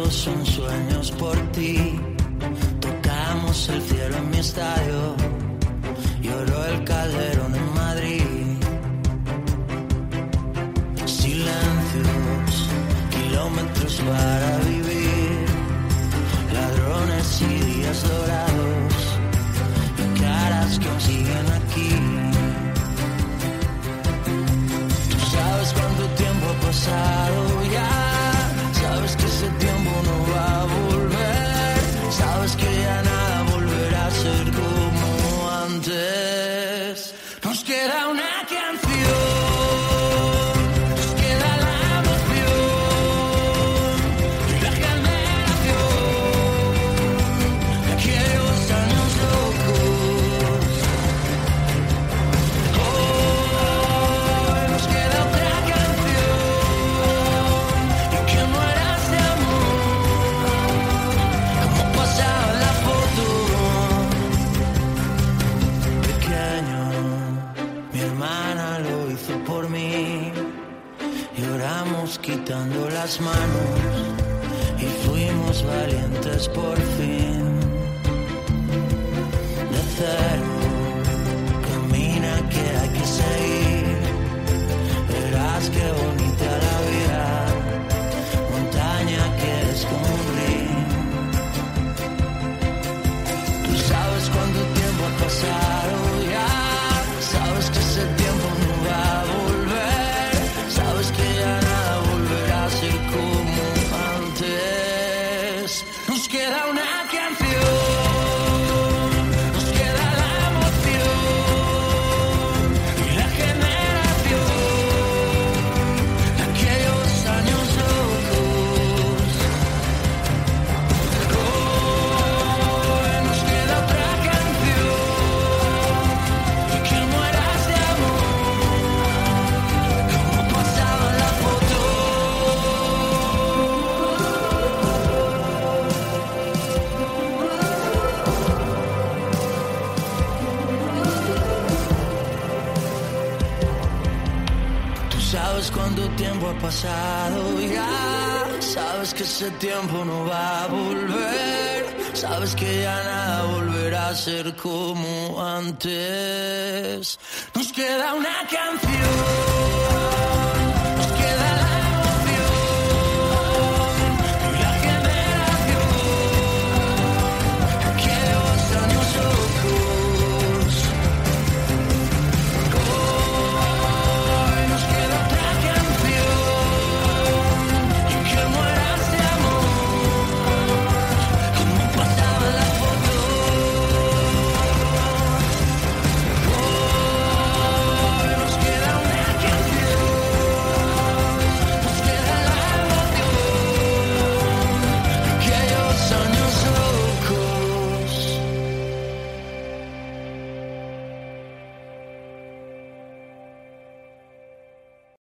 todos son sueños por ti. Tocamos el cielo en mi estadio, lloró el Calderón en Madrid. Silencios, kilómetros para vivir, ladrones y días dorados, y caras que aún siguen aquí. Tú sabes cuánto tiempo ha pasado ya, sabes que ese tiempo no va a volver, sabes que ya nada volverá a ser como antes. Nos queda una canción. Quitando las manos y fuimos valientes por fin. De cero, camina que hay que seguir. Verás qué bonita la vida, montaña que es como un río. Tú sabes cuánto tiempo ha pasado ya, sabes que ese tiempo no va a volver, sabes que ya nada volverá a ser como antes. Nos queda una canción, nos queda la emoción y la generación de aquellos años locos. Hoy nos queda otra canción y que mueras de amor como pasaba en la foto. Tú sabes cuánto tiempo ha pasado ya, sabes que ese tiempo no va a volver, sabes que ya nada volverá a ser como antes. Nos queda una canción.